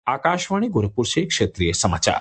आकाशवाणी गोरखपुर से क्षेत्रीय समाचार।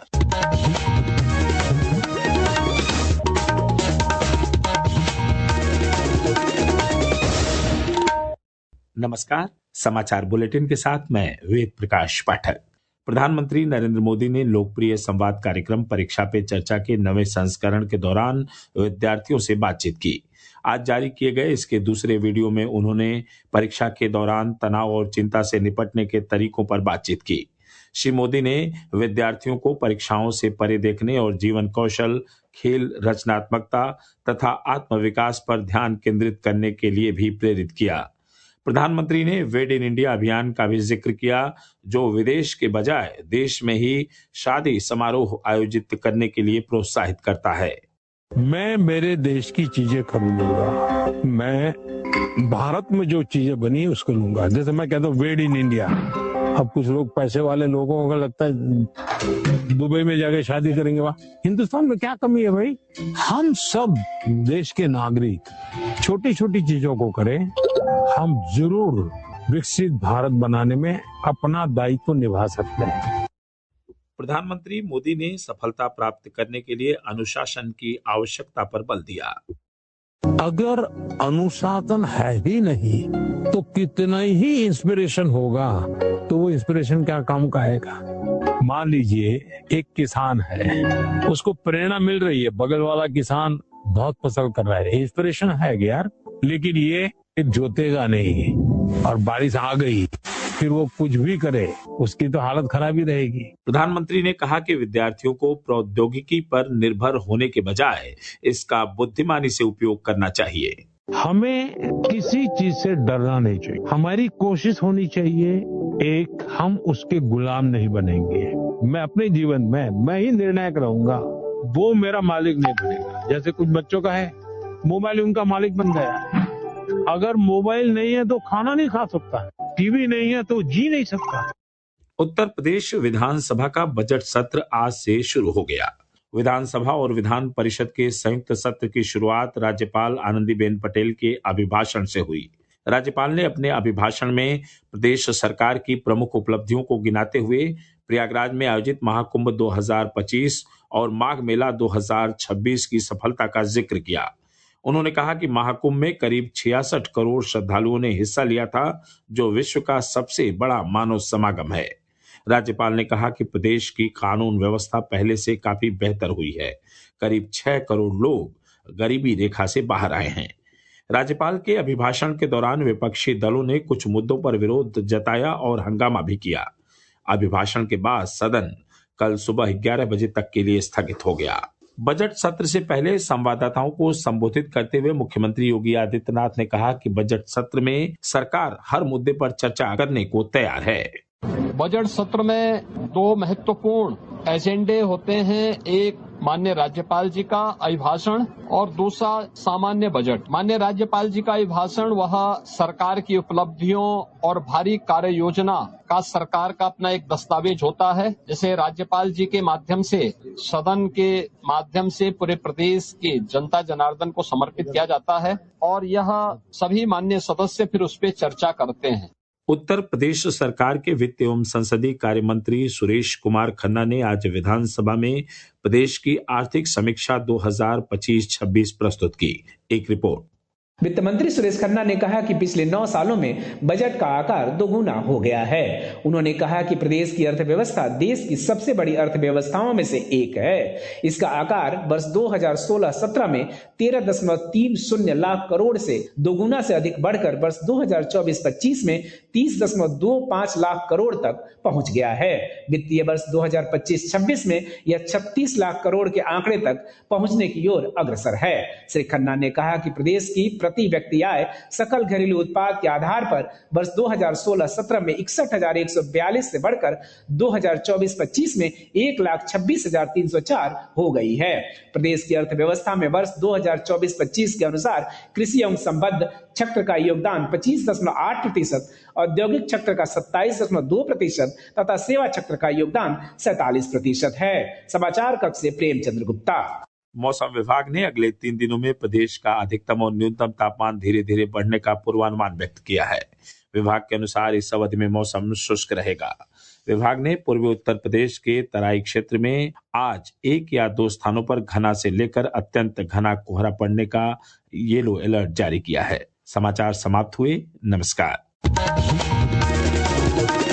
नमस्कार, समाचार बुलेटिन के साथ मैं वेद प्रकाश पाठक। प्रधानमंत्री नरेंद्र मोदी ने लोकप्रिय संवाद कार्यक्रम परीक्षा पे चर्चा के नवे संस्करण के दौरान विद्यार्थियों से बातचीत की। आज जारी किए गए इसके दूसरे वीडियो में उन्होंने परीक्षा के दौरान तनाव और चिंता से निपटने के तरीकों पर बातचीत की। श्री मोदी ने विद्यार्थियों को परीक्षाओं से परे देखने और जीवन कौशल, खेल, रचनात्मकता तथा आत्मविकास पर ध्यान केंद्रित करने के लिए भी प्रेरित किया। प्रधानमंत्री ने वेड इन इंडिया अभियान का भी जिक्र किया, जो विदेश के बजाय देश में ही शादी समारोह आयोजित करने के लिए प्रोत्साहित करता है। मैं मेरे देश की चीजें खरीदूंगा, मैं भारत में जो चीजें बनी उसको लूंगा। जैसे मैं कहता हूँ वेड इन इंडिया। अब कुछ लोग, पैसे वाले लोगों को लगता है दुबई में जाके शादी करेंगे। वहां हिंदुस्तान में क्या कमी है भाई? हम सब देश के नागरिक छोटी छोटी चीजों को करें, हम जरूर विकसित भारत बनाने में अपना दायित्व निभा सकते हैं। प्रधानमंत्री मोदी ने सफलता प्राप्त करने के लिए अनुशासन की आवश्यकता पर बल दिया। अगर अनुशासन है ही नहीं तो कितना ही इंस्पिरेशन होगा, तो वो इंस्पिरेशन क्या काम का आएगा? मान लीजिए एक किसान है, उसको प्रेरणा मिल रही है, बगल वाला किसान बहुत फसल कर रहा है, इंस्पिरेशन है यार, लेकिन ये जोतेगा नहीं और बारिश आ गई, फिर वो कुछ भी करे उसकी तो हालत खराब ही रहेगी। प्रधानमंत्री ने कहा कि विद्यार्थियों को प्रौद्योगिकी पर निर्भर होने के बजाय इसका बुद्धिमानी से उपयोग करना चाहिए। हमें किसी चीज से डरना नहीं चाहिए, हमारी कोशिश होनी चाहिए एक, हम उसके गुलाम नहीं बनेंगे। मैं अपने जीवन में मैं ही निर्णायक रहूंगा, वो मेरा मालिक नहीं बनेगा। जैसे कुछ बच्चों का है, मोबाइल उनका मालिक बन गया। अगर मोबाइल नहीं है तो खाना नहीं खा सकता, टीवी नहीं है तो जी नहीं सकता। उत्तर प्रदेश विधानसभा का बजट सत्र आज से शुरू हो गया। विधानसभा और विधान परिषद के संयुक्त सत्र की शुरुआत राज्यपाल आनंदीबेन पटेल के अभिभाषण से हुई। राज्यपाल ने अपने अभिभाषण में प्रदेश सरकार की प्रमुख उपलब्धियों को गिनाते हुए प्रयागराज में आयोजित महाकुंभ 2025 और माघ मेला 2026 की सफलता का जिक्र किया। उन्होंने कहा कि महाकुंभ में करीब 66 करोड़ श्रद्धालुओं ने हिस्सा लिया था, जो विश्व का सबसे बड़ा मानव समागम है। राज्यपाल ने कहा कि प्रदेश की कानून व्यवस्था पहले से काफी बेहतर हुई है। करीब 6 करोड़ लोग गरीबी रेखा से बाहर आए हैं। राज्यपाल के अभिभाषण के दौरान विपक्षी दलों ने कुछ मुद्दों पर विरोध जताया और हंगामा भी किया। अभिभाषण के बाद सदन कल सुबह 11 बजे तक के लिए स्थगित हो गया। बजट सत्र से पहले संवाददाताओं को संबोधित करते हुए मुख्यमंत्री योगी आदित्यनाथ ने कहा कि बजट सत्र में सरकार हर मुद्दे पर चर्चा करने को तैयार है। बजट सत्र में दो महत्वपूर्ण एजेंडे होते हैं, एक माननीय राज्यपाल जी का अभिभाषण और दूसरा सामान्य बजट। माननीय राज्यपाल जी का अभिभाषण वह सरकार की उपलब्धियों और भारी कार्य योजना का सरकार का अपना एक दस्तावेज होता है, जिसे राज्यपाल जी के माध्यम से सदन के माध्यम से पूरे प्रदेश के जनता जनार्दन को समर्पित किया जाता है और यह सभी माननीय सदस्य फिर उस पर चर्चा करते हैं। उत्तर प्रदेश सरकार के वित्त एवं संसदीय कार्य मंत्री सुरेश कुमार खन्ना ने आज विधानसभा में प्रदेश की आर्थिक समीक्षा 2025-26 प्रस्तुत की। एक रिपोर्ट। वित्त मंत्री सुरेश खन्ना ने कहा कि पिछले 9 सालों में बजट का आकार दोगुना हो गया है। उन्होंने कहा कि प्रदेश की अर्थव्यवस्था देश की सबसे बड़ी अर्थव्यवस्थाओं में से एक है। इसका आकार वर्ष 2016-17 में 13.30 लाख करोड़ से दोगुना से अधिक बढ़कर वर्ष 2024-25 में 30.25 लाख करोड़ तक पहुंच गया है। वित्तीय वर्ष 2025-26 में यह 36 लाख करोड़ के आंकड़े तक पहुंचने की ओर अग्रसर है। श्री खन्ना ने कहा कि प्रदेश की प्रति व्यक्ति आय सकल घरेलू उत्पाद के आधार पर वर्ष 2016-17 में 61,142 से बढ़कर 2024-25 में 1,26,304 हो गई है। प्रदेश की अर्थव्यवस्था में वर्ष 2024-25 के अनुसार कृषि एवं संबद्ध क्षेत्र का योगदान 25.8%, औद्योगिक क्षेत्र का 27.2% तथा सेवा क्षेत्र का योगदान 47% है। समाचार कक्ष से प्रेमचंद्र गुप्ता। मौसम विभाग ने अगले 3 दिनों में प्रदेश का अधिकतम और न्यूनतम तापमान धीरे धीरे बढ़ने का पूर्वानुमान व्यक्त किया है। विभाग के अनुसार इस अवधि में मौसम शुष्क रहेगा। विभाग ने पूर्वी उत्तर प्रदेश के तराई क्षेत्र में आज 1 या 2 स्थानों पर घना से लेकर अत्यंत घना कोहरा पड़ने का येलो अलर्ट जारी किया है। समाचार समाप्त हुए। नमस्कार।